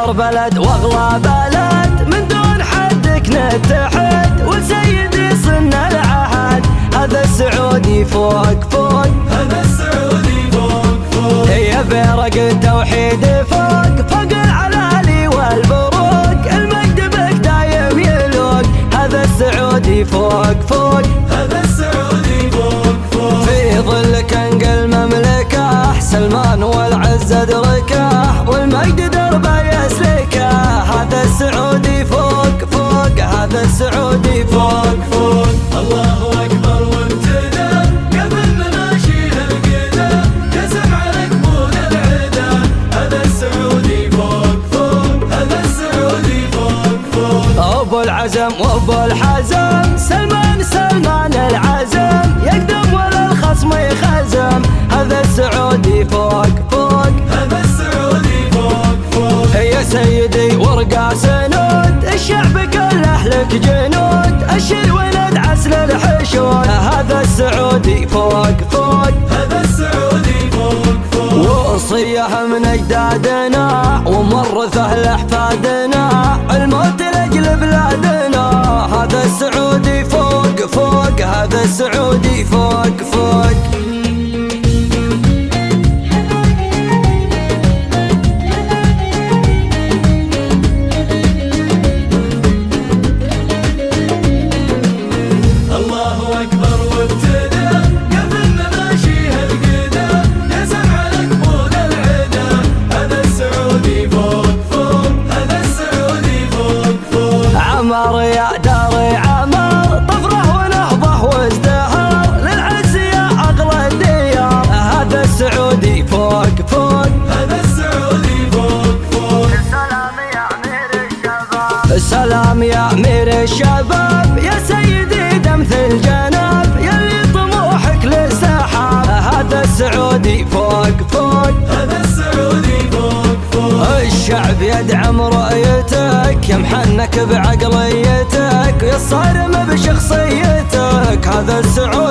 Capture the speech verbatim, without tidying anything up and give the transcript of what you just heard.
أكبر بلد واغلى بلد، من دون حدك نتحد وسيدي صرنا العهد. هذا السعودي فوق فوق، هذا السعودي فوق فوق، هي بيرق التوحيد فوق فوق العلالي والبروق، المجد بك دايم يلوق. هذا السعودي فوق فوق، هذا السعودي فوق فوق، في ظلك انقل مملكه سلمان والعز ادركه والمجد دربه يسلكه. هذا السعودي فوق فوق، هذا السعودي فوق فوق. الله أكبر وابتدى قبل مماشيها القدا، قسم على قبول العدا. هذا السعودي فوق فوق، هذا السعودي فوق فوق. أبو العزم وأبو الحزم سلمان سلمان العزم، يقدم ولا الخصم يخزم. هذا السعودي فوق فوق، هذا السعودي فوق فوق، يا سيدي ورقة سنود الشعب كله لك جنود، الشر ولد عسل الحشود. هذا السعودي فوق فوق، هذا السعودي فوق فوق، وصية من أجدادنا ومورثه لأحفادنا، الموت لأجل بلادنا. هذا السعودي فوق فوق، هذا السعودي فوق فوق. الله أكبر وابتدى قبل مماشيها القدا، قسم على قبول العدا. هذا السعودي فوق فوق، هذا السعودي فوق فوق. عمر يا داري عمر طفره ونهضه وازدهر، للعز يا أغلى الديار. هذا السعودي فوق فوق، هذا السعودي فوق فوق. السلام يا أمير الشباب، السلام يا أمير الشباب، يا سيدي دمث الجناب، يلي طموحك للسحاب. هذا السعودي فوق فوق، هذا السعودي فوق فوق. الشعب يدعم رؤيتك، يمحنك بعقليتك، يصارم بشخصيتك. هذا السعودي